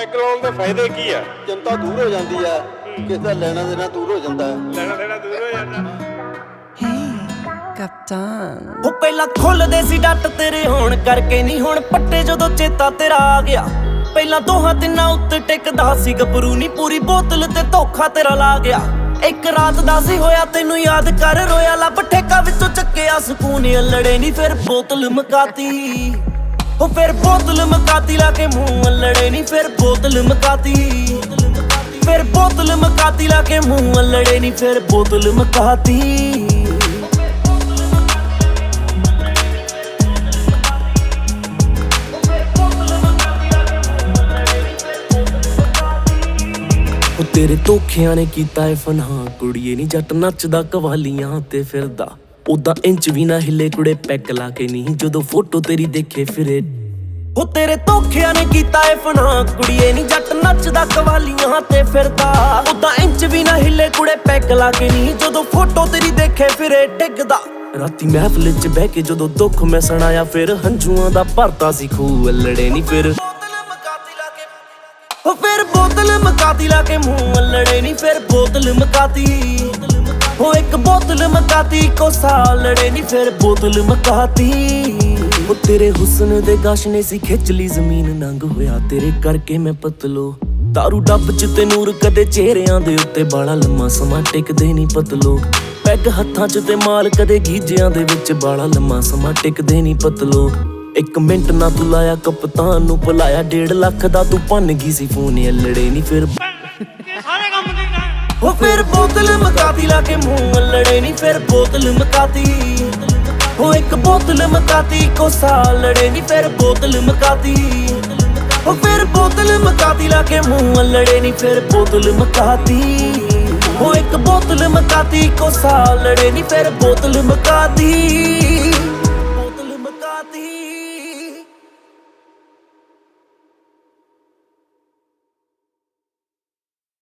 Peg ਲਾਉਣ ਦੇ ਫਾਇਦੇ ਕੀ ਆ? ਚਿੰਤਾ ਦੂਰ ਹੋ ਜਾਂਦੀ ਆ, ਕਿਸੇ ਦਾ ਲੈਣਾ ਦੇਣਾ ਦੂਰ ਹੋ ਜਾਂਦਾ, ਲੈਣਾ ਦੇਣਾ ਦੂਰ ਹੋ ਜਾਂਦਾ। ਕਪਤਾਨ ਉਹ ਪਹਿਲਾਂ ਖੁੱਲਦੇ ਸੀ ਡੱਟ ਤੇਰੇ ਹੋਣ ਕਰਕੇ ਨਹੀਂ ਹੁਣ ਪੱਟੇ ਜਦੋਂ ਚੇਤਾ ਤੇਰਾ ਆ ਗਿਆ। ਪਹਿਲਾਂ ਦੋਹਾਂ ਤਿੰਨਾਂ ਉੱਤੇ ਟਿਕਦਾ ਸੀ ਗੱਭਰੂ ਨੀ ਪੂਰੀ ਬੋਤਲ ਤੇ ਧੋਖਾ ਤੇਰਾ ਲਾ ਗਿਆ। ਇੱਕ ਰਾਤ ਦਾ ਸੀ ਹੋਇਆ ਤੈਨੂੰ ਯਾਦ ਕਰ ਰੋਇਆ ਲੱਭ ਠੇਕਾ ਵਿੱਚੋਂ ਚੱਕਿਆ ਸਕੂਨ ਅਲੜੇ ਨੀ ਫਿਰ ਬੋਤਲ ਮਕਾਤੀ। ਉਹ ਫਿਰ ਬੋਤਲ ਮਕਾਤੀ ਲਾ ਕੇ ਮੂੰਹ ਅਲੜੇ ਨੀ ਫਿਰ ਬੋਤਲ ਮਕਾਤੀ। ਫਿਰ ਬੋਤਲ ਮਕਾਤੀ ਲਾ ਕੇ ਮੂੰਹ ਅਲੜੇ ਨੀ ਫਿਰ ਬੋਤਲ ਮਕਾਤੀ। ਤੇਰੇ ਧੋਖਿਆਂ ਨੇ ਕੀਤਾ ਏ ਫਨਾਹ ਕੁੜੀਏ ਨੀ ਜੱਟ ਨੱਚਦਾ ਕਵਾਲੀਆਂ ਤੇ ਫਿਰਦਾ। ਉਦਾਂ ਇੰਚ ਵੀ ਨਾ ਹਿੱਲੇ ਕੁੜੇ ਪੈਗ ਲਾ ਕੇ ਨਹੀਂ ਜਦੋਂ ਫੋਟੋ ਤੇਰੀ ਦੇਖੇ ਫਿਰੇ। ਉਹ ਤੇਰੇ ਧੋਖਿਆਂ ਨੇ ਕੀਤਾ ਏ ਫਨਾਹ ਕੁੜੀਏ ਨੀ ਜੱਟ ਨੱਚਦਾ ਕਵਾਲੀਆਂ ਤੇ ਫਿਰਦਾ। ਉਦਾਂ ਇੰਚ ਵੀ ਨਾ ਹਿੱਲੇ ਕੁੜੇ ਪੈਗ ਲਾ ਕੇ ਨਹੀਂ ਜਦੋਂ ਫੋਟੋ ਤੇਰੀ ਦੇਖੇ ਫਿਰੇ ਡਿੱਗਦਾ। ਰਾਤੀ ਮਹਿਫਲ 'ਚ ਬਹਿ ਕੇ ਜਦੋਂ ਦੁੱਖ ਮੈਂ ਸੁਣਾਇਆ ਫਿਰ ਹੰਝੂਆਂ ਦਾ ਭਰਤਾ ਸੀ ਖੂਹ ਅਲੜੇ ਨੀ ਫਿਰ। ਉਹ ਫਿਰ ਬੋਤਲ ਮਕਾਤੀ ਲਾ ਕੇ ਮੂੰਹ ਅਲੜੇ ਨੀ ਫਿਰ ਬੋਤਲ ਮਕਾਤੀ। ਉਹ ਇੱਕ ਬੋਤਲ ਮਕਾਤੀ ਕੋਸਾ ਲੜੇ ਨੀ ਫਿਰ ਬੋਤਲ ਮਕਾਤੀ। ਉਹ ਤੇਰੇ ਹੁਸਨ ਦੇ ਗਸ਼ ਨੇ ਸੀ ਖਿੱਚ ਲਈ ਜ਼ਮੀਨ ਨੰਗ ਹੋਇਆ ਤੇਰੇ ਕਰਕੇ ਮੈਂ ਪਤਲੋ। ਦਾਰੂ ਡੱਬ 'ਚ ਤੇ ਨੂਰ ਕਦੇ ਚਿਹਰਿਆਂ ਦੇ ਉੱਤੇ ਬਾਲਾ ਲੰਮਾ ਸਮਾਂ ਟਿਕਦੇ ਨੀ ਪਤਲੋ। ਪੈਗ ਹੱਥਾਂ 'ਚ ਤੇ ਮਾਲ ਕਦੇ ਗੀਜਿਆਂ ਦੇ ਵਿੱਚ ਬਾਲਾ ਲੰਮਾ ਸਮਾਂ ਟਿਕਦੇ ਨੀ ਪਤਲੋ। ਇੱਕ ਮਿੰਟ ਨਾ ਤੂੰ ਲਾਇਆ ਕਪਤਾਨ ਨੂੰ ਭੁਲਾਇਆ 1.5 ਲੱਖ ਦਾ ਤੂੰ ਭੰਨ ਗਈ ਸੀ ਫੋਨ ਅਲੜੇ ਨੀ ਫਿਰ। ਉਹ ਫਿਰ ਬੋਤਲ ਮਕਾਤੀ ਲਾ ਕੇ ਮੂੰਹ ਅਲੜੇ ਨੀ ਫਿਰ ਬੋਤਲ ਮਕਾਤੀ। ਉਹ ਇੱਕ ਬੋਤਲ ਮਕਾਤੀ ਕੋਸਾ ਲੜੇ ਨੀ ਫਿਰ ਬੋਤਲ ਮਕਾਤੀ। ਉਹ ਫਿਰ ਬੋਤਲ ਮਕਾਤੀ ਲਾ ਕੇ ਮੂੰਹ ਅਲੜੇ ਨੀ ਫਿਰ ਬੋਤਲ ਮਕਾਤੀ। ਉਹ ਇੱਕ ਬੋਤਲ ਮਕਾਤੀ ਕੋਸਾ ਲੜੇ ਨੀ ਫਿਰ ਬੋਤਲ ਮਕਾਤੀ।